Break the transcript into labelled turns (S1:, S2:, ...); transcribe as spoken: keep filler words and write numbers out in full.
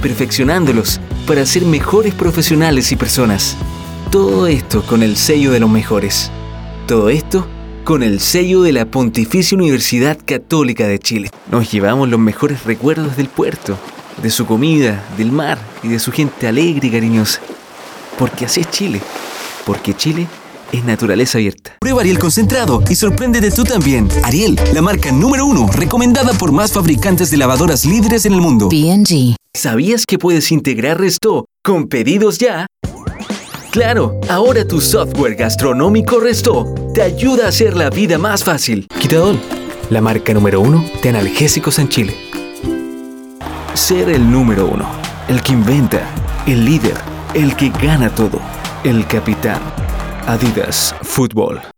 S1: perfeccionándolos para ser mejores profesionales y personas. Todo esto con el sello de los mejores. Todo esto con el sello de la Pontificia Universidad Católica de Chile. Nos llevamos los mejores recuerdos del puerto, de su comida, del mar y de su gente alegre y cariñosa. Porque así es Chile. Porque Chile es naturaleza abierta.
S2: Prueba Ariel concentrado y sorpréndete tú también. Ariel, la marca número uno, recomendada por más fabricantes de lavadoras líderes en el mundo.
S3: P and G.
S1: ¿Sabías que puedes integrar Restó con Pedidos Ya? Claro, ahora tu software gastronómico Restó te ayuda a hacer la vida más fácil. Quitadol, la marca número uno de analgésicos en Chile. Ser el número uno, el que inventa, el líder, el que gana todo, el capitán. Adidas Fútbol.